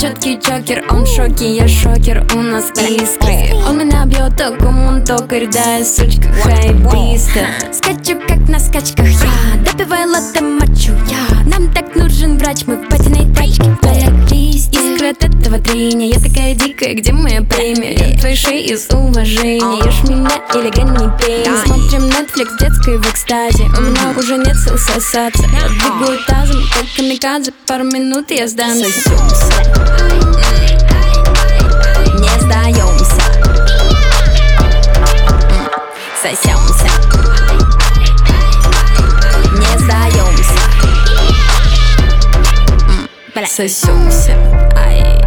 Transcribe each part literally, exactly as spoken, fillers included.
четкий чокер, он в шоке, я шокер, у нас искры. Он меня бьет током, он токарь, да, я сучка хайбиста. Скачу как на скачках я, допиваю латте мочу я. Нам так нужен врач, мы в патиной тачке, блэк-лист. Искра от этого трения, я такая дикая, где моя премия? Я твоей шеи из уважения, ешь меня или гони пей. Смотрим Netflix, детской в экстазе, у меня уже нет сил сосаться. Я двигаю тазом, как камикадзе, пару минут и я сдамся. Не сдаемся. Сосемся. Не сдаемся. Сосемся. Ай.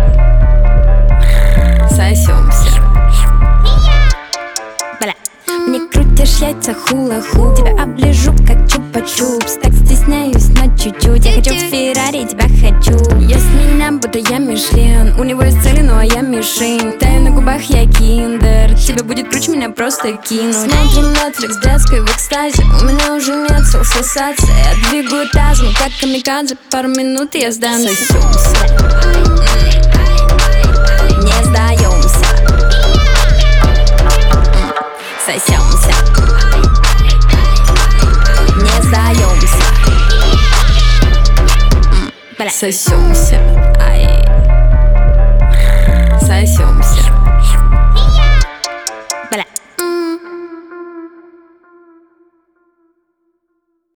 Сосемся. Бля. Мне крутишь яйца хула-ху, тебя оближу как чупа-чупс. Так стесняюсь, но чуть-чуть. Я хочу Феррари, тебя хочу. Я с меня, будто я Мишлен. У него есть цели, ну а я мишень. Таю на губах, я киндер. Тебе будет круче, меня просто кинуть. Смотрим Netflix, детской в экстазе, у меня уже нет сил сосаться. Я двигаю тазом, как камикадзе, пару минут и я сдамся. Не сдаемся. Сосемся. Не сдаемся. Сосемся. Ай. Сосемся.